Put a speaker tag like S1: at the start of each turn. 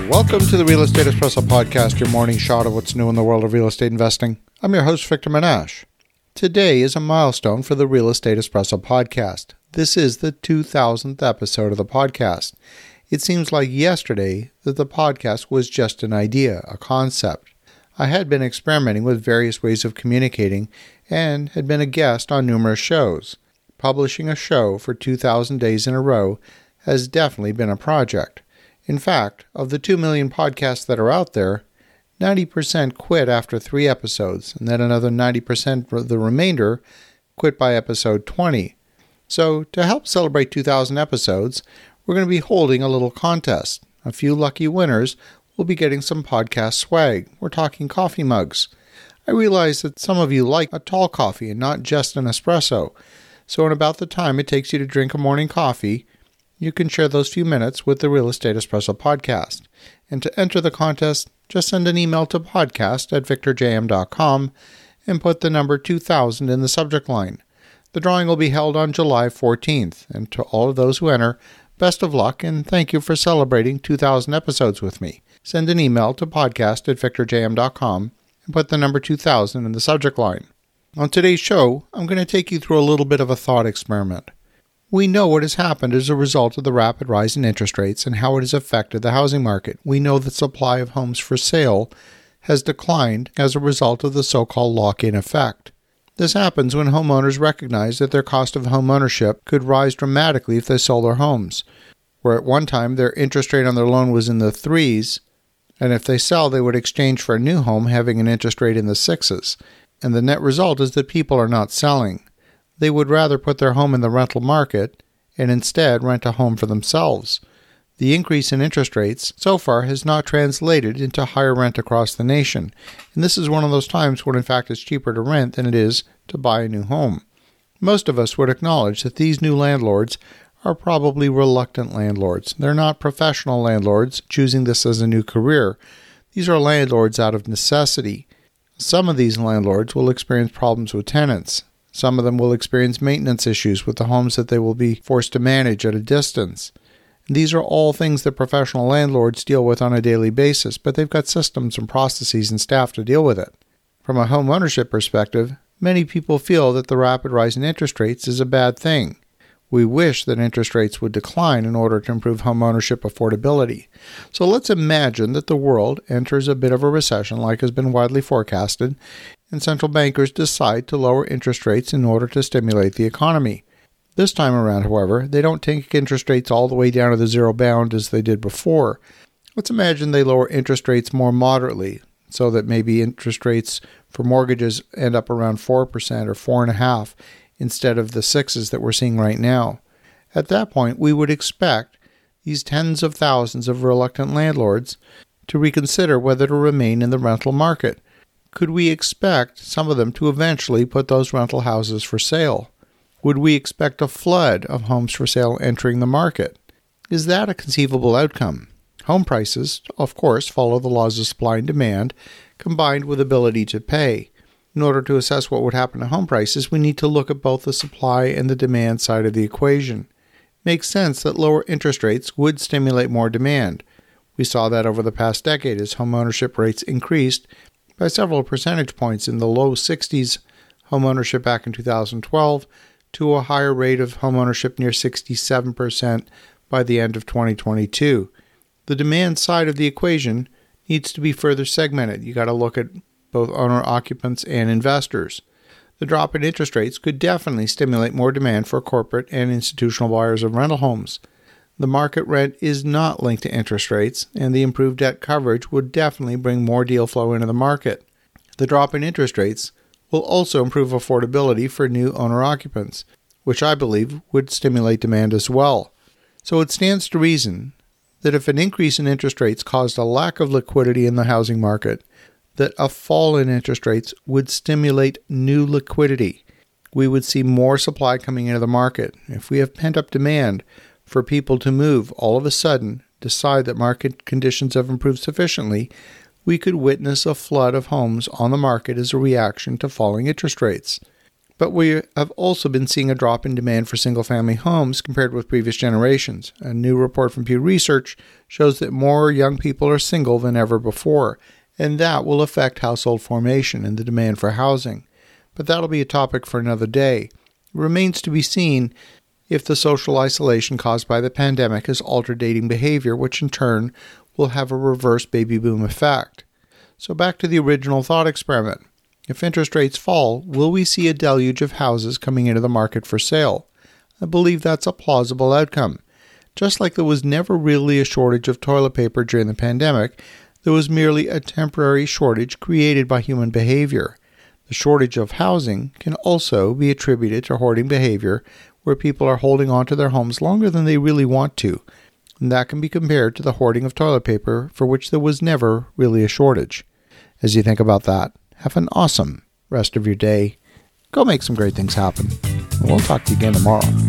S1: Welcome to the Real Estate Espresso Podcast, your morning shot of what's new in the world of real estate investing. I'm your host, Victor Menashe. Today is a milestone for the Real Estate Espresso Podcast. This is the 2000th episode of the podcast. It seems like yesterday that the podcast was just an idea, a concept. I had been experimenting with various ways of communicating and had been a guest on numerous shows. Publishing a show for 2,000 days in a row has definitely been a project. In fact, of the 2 million podcasts that are out there, 90% quit after 3 episodes, and then another 90% of the remainder quit by episode 20. So, to help celebrate 2,000 episodes, we're going to be holding a little contest. A few lucky winners will be getting some podcast swag. We're talking coffee mugs. I realize that some of you like a tall coffee and not just an espresso. So, in about the time it takes you to drink a morning coffee, you can share those few minutes with the Real Estate Espresso Podcast. And to enter the contest, just send an email to podcast@victorjm.com and put the number 2000 in the subject line. The drawing will be held on July 14th. And to all of those who enter, best of luck and thank you for celebrating 2,000 episodes with me. Send an email to podcast@victorjm.com and put the number 2000 in the subject line. On today's show, I'm going to take you through a little bit of a thought experiment. We know what has happened as a result of the rapid rise in interest rates and how it has affected the housing market. We know the supply of homes for sale has declined as a result of the so-called lock-in effect. This happens when homeowners recognize that their cost of home ownership could rise dramatically if they sold their homes, where at one time their interest rate on their loan was in the 3s, and if they sell, they would exchange for a new home having an interest rate in the 6s. And the net result is that people are not selling. They would rather put their home in the rental market and instead rent a home for themselves. The increase in interest rates so far has not translated into higher rent across the nation, and this is one of those times when in fact it's cheaper to rent than it is to buy a new home. Most of us would acknowledge that these new landlords are probably reluctant landlords. They're not professional landlords choosing this as a new career. These are landlords out of necessity. Some of these landlords will experience problems with tenants. Some of them will experience maintenance issues with the homes that they will be forced to manage at a distance. And these are all things that professional landlords deal with on a daily basis, but they've got systems and processes and staff to deal with it. From a home ownership perspective, many people feel that the rapid rise in interest rates is a bad thing. We wish that interest rates would decline in order to improve home ownership affordability. So let's imagine that the world enters a bit of a recession like has been widely forecasted, and central bankers decide to lower interest rates in order to stimulate the economy. This time around, however, they don't take interest rates all the way down to the zero bound as they did before. Let's imagine they lower interest rates more moderately, so that maybe interest rates for mortgages end up around 4% or 4.5% instead of the 6s that we're seeing right now. At that point, we would expect these tens of thousands of reluctant landlords to reconsider whether to remain in the rental market. Could we expect some of them to eventually put those rental houses for sale? Would we expect a flood of homes for sale entering the market? Is that a conceivable outcome? Home prices, of course, follow the laws of supply and demand, combined with ability to pay. In order to assess what would happen to home prices, we need to look at both the supply and the demand side of the equation. It makes sense that lower interest rates would stimulate more demand. We saw that over the past decade as home ownership rates increased by several percentage points in the low 60s home ownership back in 2012 to a higher rate of home ownership near 67% by the end of 2022. The demand side of the equation needs to be further segmented. You got to look at both owner-occupants and investors. The drop in interest rates could definitely stimulate more demand for corporate and institutional buyers of rental homes. The market rent is not linked to interest rates, and the improved debt coverage would definitely bring more deal flow into the market. The drop in interest rates will also improve affordability for new owner-occupants, which I believe would stimulate demand as well. So it stands to reason that if an increase in interest rates caused a lack of liquidity in the housing market, that a fall in interest rates would stimulate new liquidity. We would see more supply coming into the market. If we have pent-up demand for people to move, all of a sudden decide that market conditions have improved sufficiently, we could witness a flood of homes on the market as a reaction to falling interest rates. But we have also been seeing a drop in demand for single-family homes compared with previous generations. A new report from Pew Research shows that more young people are single than ever before, and that will affect household formation and the demand for housing. But that'll be a topic for another day. It remains to be seen if the social isolation caused by the pandemic has altered dating behavior, which in turn will have a reverse baby boom effect. So back to the original thought experiment. If interest rates fall, will we see a deluge of houses coming into the market for sale? I believe that's a plausible outcome. Just like there was never really a shortage of toilet paper during the pandemic, there was merely a temporary shortage created by human behavior. The shortage of housing can also be attributed to hoarding behavior, where people are holding on to their homes longer than they really want to. And that can be compared to the hoarding of toilet paper, for which there was never really a shortage. As you think about that, have an awesome rest of your day. Go make some great things happen. And we'll talk to you again tomorrow.